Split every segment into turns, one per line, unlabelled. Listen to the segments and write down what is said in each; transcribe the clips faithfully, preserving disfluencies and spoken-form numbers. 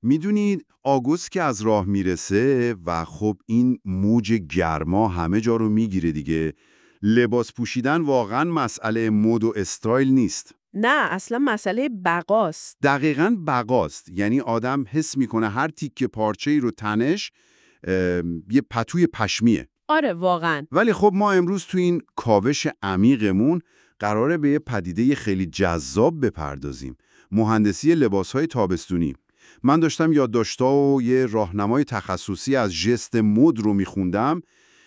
میدونید آگوست که از راه میرسه و خب این موج گرما همه جا رو میگیره دیگه، لباس پوشیدن واقعا مسئله مد و استایل نیست.
نه، اصلا مسئله بقاست.
دقیقاً بقاست. یعنی آدم حس میکنه هر تیکه پارچه‌ای رو تنش یه پتوی پشمیه.
آره واقعاً.
ولی خب ما امروز تو این کاوش عمیقمون قراره به یه پدیده خیلی جذاب بپردازیم. مهندسی لباس‌های تابستونی. من داشتم یادداشت‌ها و یه راهنمای تخصصی از ژست مد رو میخوندم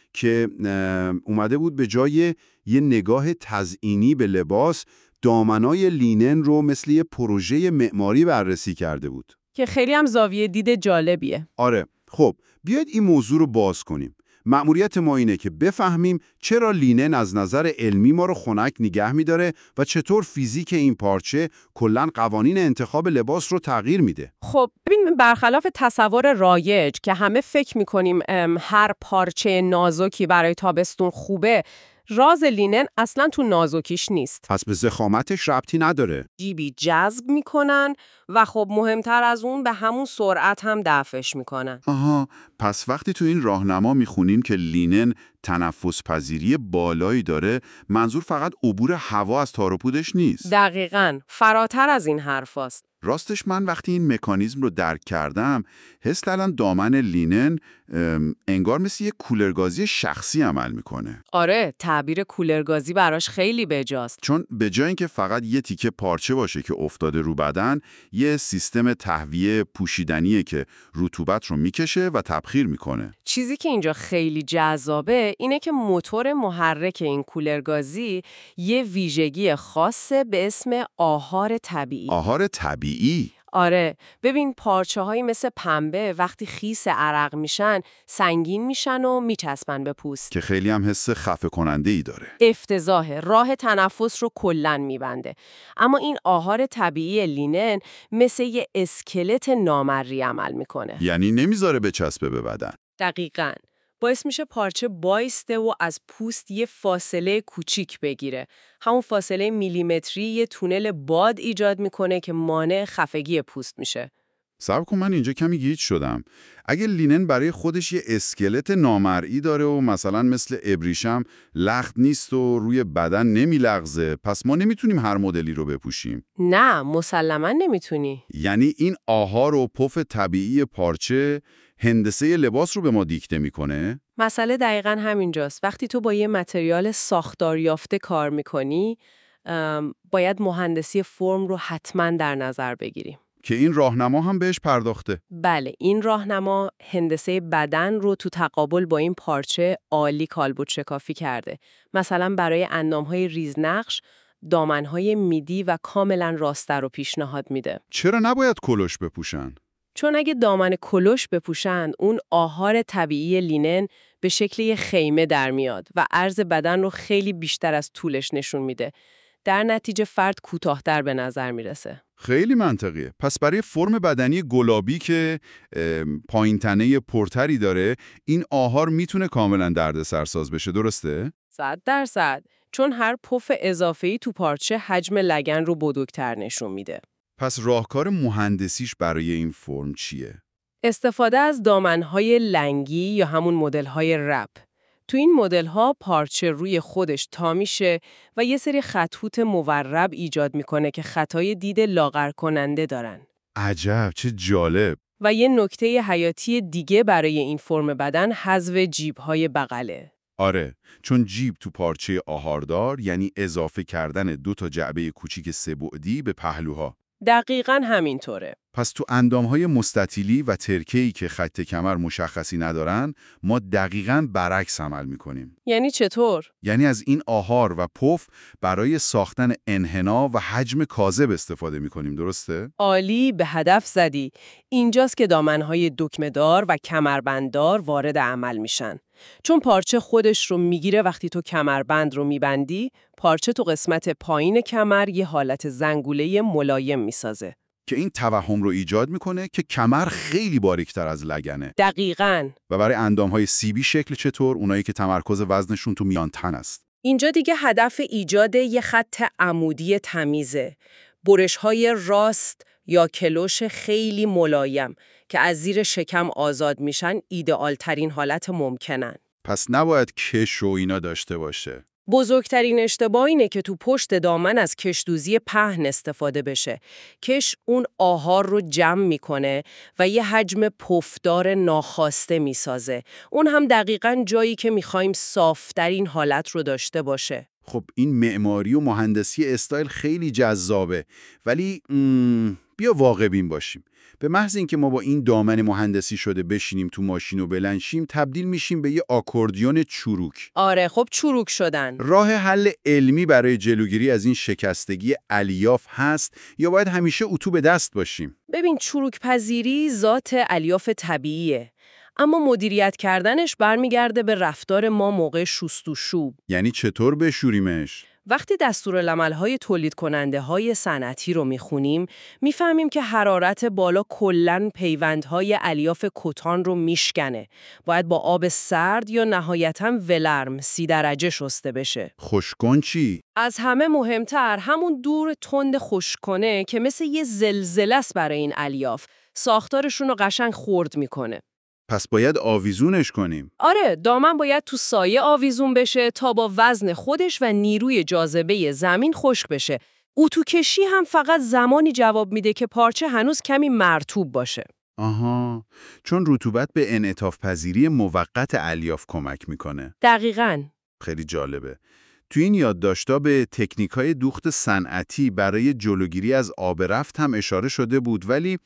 که اومده بود به جای یه نگاه تزئینی به لباس، دامنای لینن رو مثل یه پروژه معماری بررسی کرده بود.
که خیلی هم زاویه دید جالبیه.
آره، خب بیاید این موضوع رو باز کنیم. مأموریت ما اینه که بفهمیم چرا لینن از نظر علمی ما رو خنک نگه می‌داره و چطور فیزیک این پارچه کلاً قوانین انتخاب لباس رو تغییر میده.
خب ببین، برخلاف تصور رایج که همه فکر می‌کنیم هر پارچه نازکی برای تابستون خوبه، راز لینن اصلا تو نازکیش نیست.
پس به ضخامتش ربطی نداره.
جیبی جذب میکنن و خب مهمتر از اون به همون سرعت هم دفعش میکنن.
آها، پس وقتی تو این راهنما میخونیم که لینن تنفس پذیری بالایی داره، منظور فقط عبور هوا از تار و پودش نیست.
دقیقاً، فراتر از این حرفاست.
راستش من وقتی این مکانیزم رو درک کردم، حس کردم دامن لینن انگار مثل یه کولرگازی شخصی عمل میکنه.
آره، تعبیر کولرگازی براش خیلی بجاست.
چون به جای اینکه فقط یه تیکه پارچه باشه که افتاده رو بدن، یه سیستم تهویه پوشیدنیه که رطوبت رو میکشه و تبخیر میکنه.
چیزی که اینجا خیلی جذابه اینه که موتور محرک این کولرگازی یه ویژگی خاصه به اسم آهار طبیعی.
آهار طبیعی؟
آره، ببین پارچه هایی مثل پنبه وقتی خیس عرق میشن سنگین میشن و میچسبن به پوست،
که خیلی هم حس خفه کننده ای داره.
افتضاحه، راه تنفس رو کلن میبنده. اما این آهار طبیعی لینن مثل یه اسکلت نامری عمل میکنه.
یعنی نمیذاره بچسبه به بدن.
دقیقاً. باعث میشه پارچه بایسته و از پوست یه فاصله کوچیک بگیره. همون فاصله میلیمتری یه تونل باد ایجاد میکنه که مانع خفگی پوست میشه.
صبر کن، من اینجا کمی گیج شدم. اگه لینن برای خودش یه اسکلت نامرئی داره و مثلا مثل ابریشم لخت نیست و روی بدن نمیلغزه، پس ما نمیتونیم هر مدلی رو بپوشیم.
نه، مسلماً نمیتونی.
یعنی این آهار و پف طبیعی پارچه هندسه لباس رو به ما دیکته میکنه؟
مسئله دقیقاً همینجاست. وقتی تو با یه متریال ساختار یافته کار میکنی، باید مهندسی فرم رو حتماً در نظر بگیری.
که این راهنما هم بهش پرداخته.
بله، این راهنما هندسه بدن رو تو تقابل با این پارچه عالی کالبد شکافی کرده. مثلا برای اندامهای ریزنقش، دامنهای میدی و کاملا راسته رو پیشنهاد میده.
چرا نباید کلوش بپوشن؟
چون اگه دامن کلوش بپوشند، اون آهار طبیعی لینن به شکل یه خیمه در میاد و عرض بدن رو خیلی بیشتر از طولش نشون میده. در نتیجه فرد کوتاه‌تر به نظر میرسه.
خیلی منطقیه. پس برای فرم بدنی گلابی که پایین تنه پرتری داره، این آهار میتونه کاملا دردسرساز بشه، درسته؟
صد درصد. چون هر پف اضافه‌ای تو پارچه حجم لگن رو بزرگتر نشون میده.
پس راهکار مهندسیش برای این فرم چیه؟
استفاده از دامن‌های لنگی یا همون مدل‌های رپ. تو این مدل‌ها پارچه روی خودش تا میشه و یه سری خطوط مورب ایجاد میکنه که خطای دید لاغر کننده دارن.
عجب، چه جالب.
و یه نکته حیاتی دیگه برای این فرم بدن حذف جیب‌های بغله.
آره، چون جیب تو پارچه آهاردار یعنی اضافه کردن دو تا جعبه کوچیک سه‌بعدی به پهلوها.
دقیقاً همینطوره.
پس تو اندامهای مستطیلی و ترکه‌ای که خط کمر مشخصی ندارن، ما دقیقاً برعکس عمل میکنیم.
یعنی چطور؟
یعنی از این آهار و پف برای ساختن انحنا و حجم کاذب استفاده میکنیم، درسته؟
عالی، به هدف زدی. اینجاست که دامنهای دکمه‌دار و کمربنددار وارد عمل میشن. چون پارچه خودش رو میگیره وقتی تو کمربند رو میبندی، پارچه تو قسمت پایین کمر یه حالت زنگوله ملایم میسازه.
که این توهم رو ایجاد میکنه که کمر خیلی باریکتر از لگنه.
دقیقاً.
و برای اندامهای سیبی شکل چطور؟ اونایی که تمرکز وزنشون تو میان تن است.
اینجا دیگه هدف ایجاد یه خط عمودی تمیزه. برش‌های راست یا کلوش خیلی ملایم که از زیر شکم آزاد میشن ایدئال ترین حالت ممکنن.
پس نباید کش و اینا داشته باشه.
بزرگترین اشتباه اینه که تو پشت دامن از کشدوزی پهن استفاده بشه. کش اون آهار رو جمع میکنه و یه حجم پفدار ناخواسته میسازه. اون هم دقیقاً جایی که میخوایم صافترین حالت رو داشته باشه.
خب این معماری و مهندسی استایل خیلی جذابه، ولی م... بیا واقع بین باشیم. به محض اینکه ما با این دامن مهندسی شده بشینیم تو ماشین و بلنشیم، تبدیل میشیم به یه آکوردیون چروک.
آره، خب چروک شدن.
راه حل علمی برای جلوگیری از این شکستگی الیاف هست یا باید همیشه اتو به دست باشیم؟
ببین، چروک پذیری ذات الیاف طبیعیه، اما مدیریت کردنش برمیگرده به رفتار ما موقع شست و شوب.
یعنی چطور بشوریمش؟
وقتی دستورالعمل‌های تولید کننده های صنعتی رو میخونیم، میفهمیم که حرارت بالا کلاً پیوندهای الیاف کتان رو میشکنه. باید با آب سرد یا نهایتاً ولرم سی درجه شسته بشه.
خشکن چی؟
از همه مهمتر همون دور تند خشککنه که مثل یه زلزله است برای این الیاف. ساختارشون رو قشنگ خرد میکنه.
پس باید آویزونش کنیم.
آره، دامن باید تو سایه آویزون بشه تا با وزن خودش و نیروی جاذبه زمین خشک بشه. اتوکشی هم فقط زمانی جواب میده که پارچه هنوز کمی مرطوب باشه.
آها، چون رطوبت به انعطاف پذیری موقت الیاف کمک میکنه.
دقیقاً.
خیلی جالبه. تو این یادداشت‌ها به تکنیک‌های دوخت صنعتی برای جلوگیری از آب رفت هم اشاره شده بود، ولی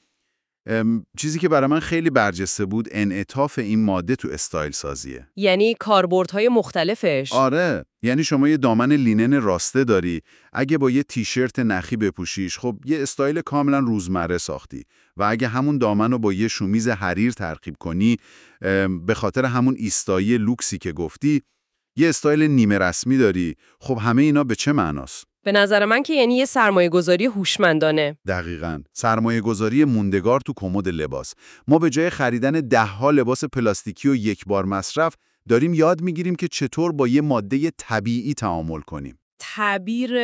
چیزی که برای من خیلی برجسته بود انعطاف این ماده تو استایل سازیه.
یعنی کاربردهای مختلفش؟
آره، یعنی شما یه دامن لینن راسته داری، اگه با یه تیشرت نخی بپوشیش، خب یه استایل کاملا روزمره ساختی. و اگه همون دامن رو با یه شومیز حریر ترکیب کنی، به خاطر همون ایستایی لوکسی که گفتی، یه استایل نیمه رسمی داری. خب همه اینا به چه معناست؟
به نظر من که یعنی یه سرمایه‌گذاری هوشمندانه.
دقیقاً. سرمایه‌گذاری موندگار تو کمد لباس. ما به جای خریدن ده ها لباس پلاستیکی و یک بار مصرف، داریم یاد میگیریم که چطور با یه ماده طبیعی تعامل کنیم.
تعبیر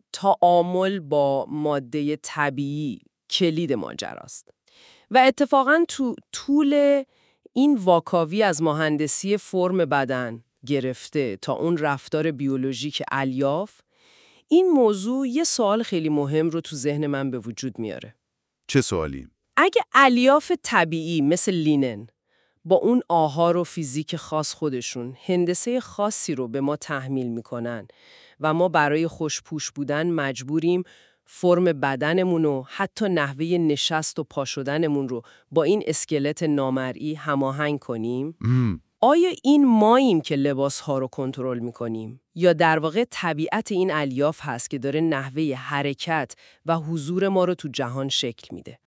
تعامل با ماده طبیعی کلید ماجراست. و اتفاقاً تو طول این واکاوی از مهندسی فرم بدن گرفته تا اون رفتار بیولوژیک الیاف، این موضوع یه سوال خیلی مهم رو تو ذهن من به وجود میاره.
چه سوالی؟
اگه الیاف طبیعی مثل لینن با اون آهار و فیزیک خاص خودشون هندسه خاصی رو به ما تحمیل میکنن و ما برای خوشپوش بودن مجبوریم فرم بدنمون و حتی نحوه نشست و پا شدنمون رو با این اسکلت نامرئی هماهنگ کنیم،
ام.
آیا این ماییم که لباس‌ها رو کنترل می‌کنیم یا در واقع طبیعت این الیاف هست که داره نحوه حرکت و حضور ما رو تو جهان شکل میده؟